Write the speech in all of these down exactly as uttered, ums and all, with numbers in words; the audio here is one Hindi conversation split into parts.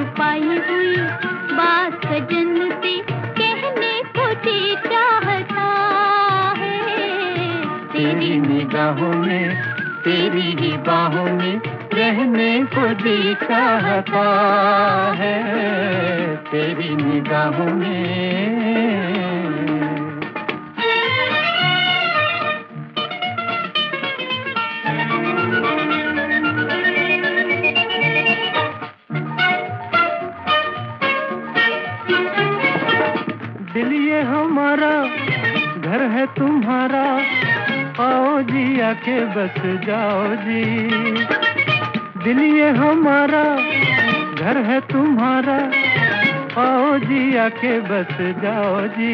छुपाई हुई बात सजन से कहने को जी चाहता है। तेरी निगाहों में, तेरी ही बाहों में रहने को जी चाहता है। तेरी निगाहों में। दिल ये हमारा घर है तुम्हारा, आओ जी आके बस जाओ जी। दिल ये हमारा घर है तुम्हारा, आओ जी आके बस जाओ जी।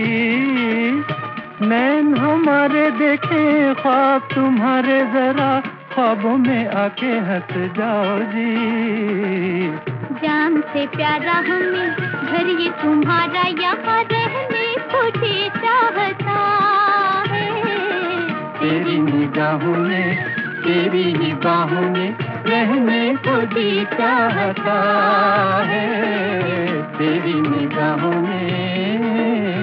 नैन हमारे देखे ख्वाब तुम्हारे, जरा ख्वाबों में आके हंस जाओ जी। जान से प्यारा हमें घर ये तुम्हारा, यहाँ रहने को जी चाहता है। तेरी निगाहों में, तेरी ही बाहों में रहने को जी चाहता है। तेरी निगाहों में।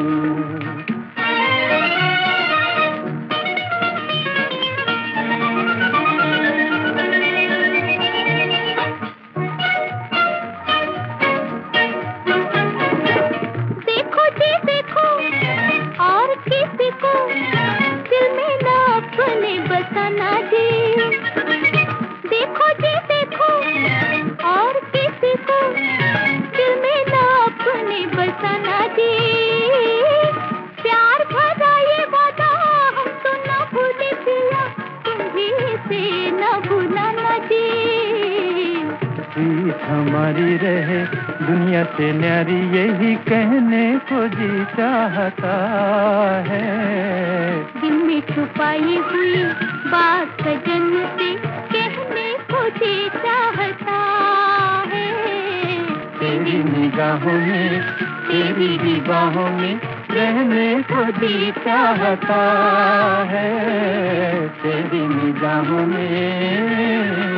बसाना जी, देखो जी देखो और किसी को दिल में ना अपने बसाना जी। प्यार भरा ये वादा हम तो ना भूले पिया, तुम्हीं से ना भूलाना जी। प्रीत हमारी रहे दुनिया से न्यारी, यही कहने को जी चाहता है। दिल में छुपाई हुई बात सजन से कहने को जी चाहता है। तेरी निगाहों में, तेरी ही बाहों में रहने को जी चाहता है। तेरी निगाहों में।